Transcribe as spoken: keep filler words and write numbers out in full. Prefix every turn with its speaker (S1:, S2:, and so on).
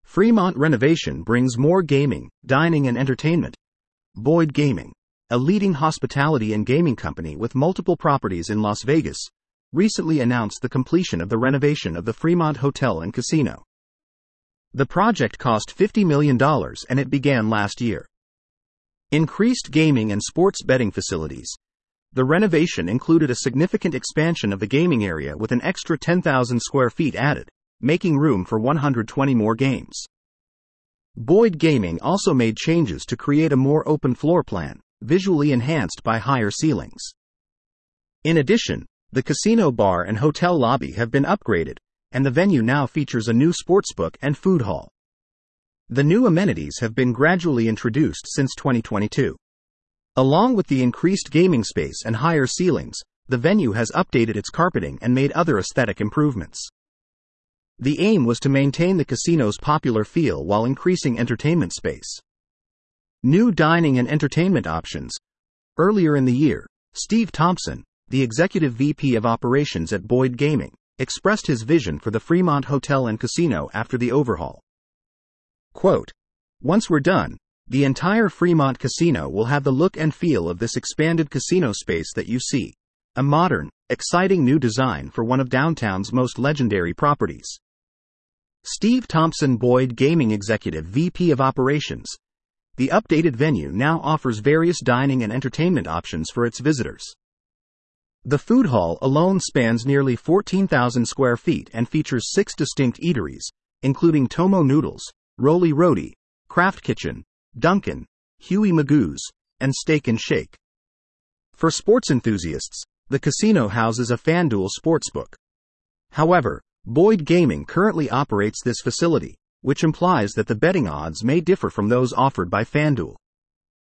S1: Fremont renovation brings more gaming, dining and entertainment. Boyd Gaming, a leading hospitality and gaming company with multiple properties in Las Vegas, recently announced the completion of the renovation of the Fremont Hotel and Casino. The project cost fifty million dollars and it began last year. Increased gaming and sports betting facilities. The renovation included a significant expansion of the gaming area with an extra ten thousand square feet added, making room for one hundred twenty more games. Boyd Gaming also made changes to create a more open floor plan, visually enhanced by higher ceilings. In addition, the casino bar and hotel lobby have been upgraded, and the venue now features a new sportsbook and food hall. The new amenities have been gradually introduced since twenty twenty-two. Along with the increased gaming space and higher ceilings, the venue has updated its carpeting and made other aesthetic improvements. The aim was to maintain the casino's popular feel while increasing entertainment space. New dining and entertainment options. Earlier in the year, Steve Thompson, the executive V P of operations at Boyd Gaming, expressed his vision for the Fremont Hotel and Casino after the overhaul. Quote, "Once we're done, the entire Fremont Casino will have the look and feel of this expanded casino space that you see. A modern, exciting new design for one of downtown's most legendary properties." Steve Thompson, Boyd Gaming Executive V P of Operations. The updated venue now offers various dining and entertainment options for its visitors. The food hall alone spans nearly fourteen thousand square feet and features six distinct eateries, including Tomo Noodles, Roly Roti, Craft Kitchen, Dunkin', Huey Magoo's, and Steak and Shake. For sports enthusiasts, the casino houses a FanDuel sportsbook. However, Boyd Gaming currently operates this facility, which implies that the betting odds may differ from those offered by FanDuel.